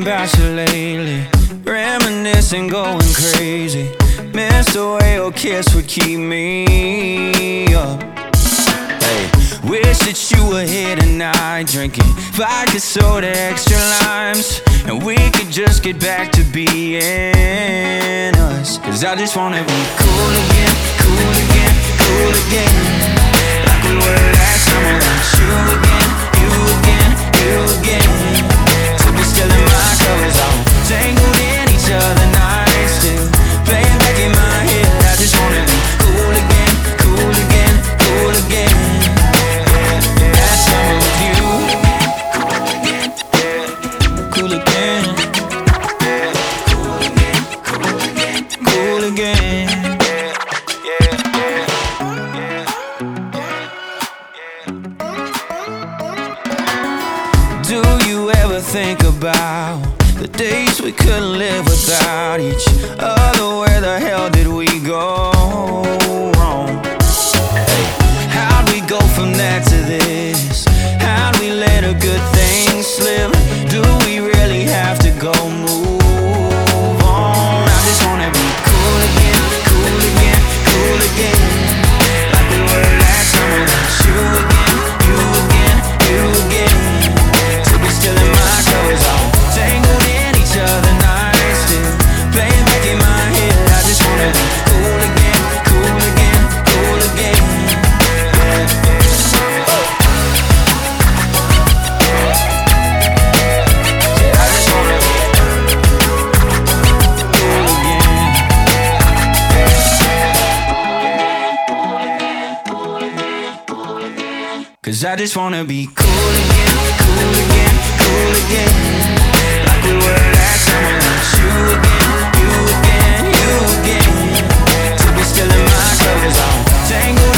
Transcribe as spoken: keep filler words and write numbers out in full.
about you lately, reminiscing, going crazy. Miss the way your kiss would keep me up. Hey, wish that you were here tonight, drinking vodka soda, extra limes, and we could just get back to being us. Cause I just wanna be cool again, cool again, cool again, like we were last time. I want you again, you again, you again, to be still in my covers, all tangled in each other nights, still playing back in my head. I just wanna be cool again, cool again, cool again. Last summer with you, cool again, cool again, cool again, cool again. Do you ever think about the days we couldn't live without each other? Where the hell did we go wrong? Hey, how'd we go from that to this? How'd we let a good thing slip? Do we really have to go move on? I just wanna be cool again, cool again, cool again, like we were last time. I want you again, you again, you again, to be still in my covers, all tangled in each other nights, still playing back in my head. I just wanna be cool again, cool again, cool again. I just wanna be cool again. Cause I just wanna be cool again, cool again, cool again, like we were last time. I want you again, you again, you again, to be still in my covers, all tangled